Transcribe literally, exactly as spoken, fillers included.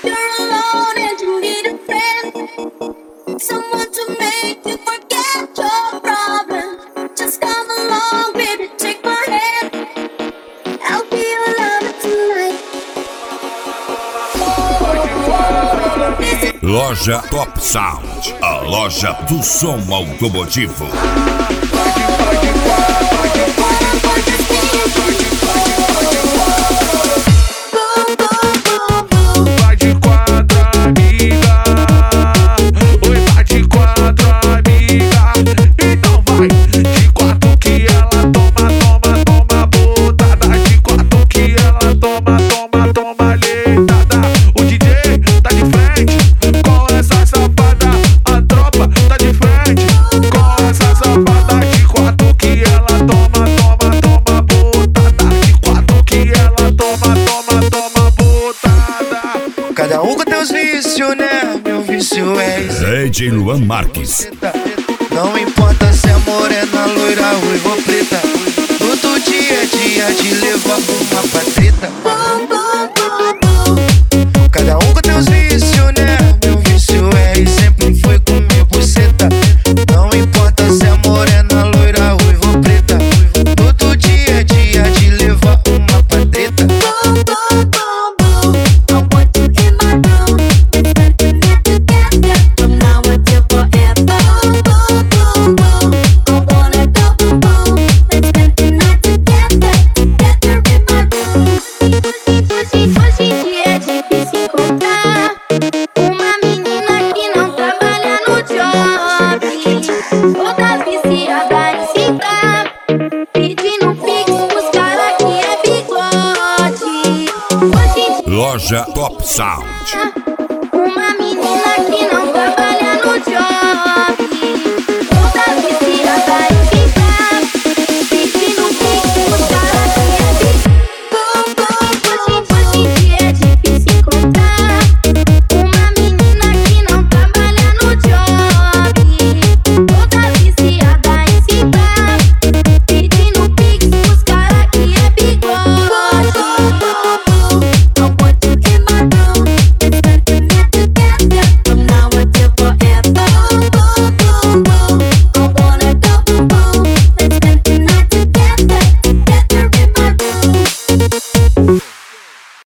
you're alone and you need a friend, someone to make you forget your problems, just come along, baby, take my hand. I'll be your lover tonight. Loja Top Sound, a loja do som automotivo. Vai de quatro, amiga. Oi, vai de quatro, amiga. Então vai de quatro que ela toma, toma, toma botada. De quatro que ela toma, toma, toma leitada. O D J tá de frente com essa safada. A tropa tá de frente com essa safada. De quatro que ela toma, toma, toma botada. De quatro que ela toma, toma, toma botada. Cada um com teus vícios, né? Meu vício é isso. D J Luan Marques. Não importa se é morena, loira, ruiva ou preta. Todo dia é dia de levar uma pra treta. Cada um com teus vícios, né? Meu vício é e sempre foi comer buceta. Não importa se é morena, loira, ruiva ou preta. Todo dia é dia de levar uma pra treta. Hoje em dia é difícil encontrar uma menina que não trabalha no job, toda viciada em citar, pedindo pix pros caras que é bigode. Hoje em dia Loja Top Sound. uma menina que não trabalha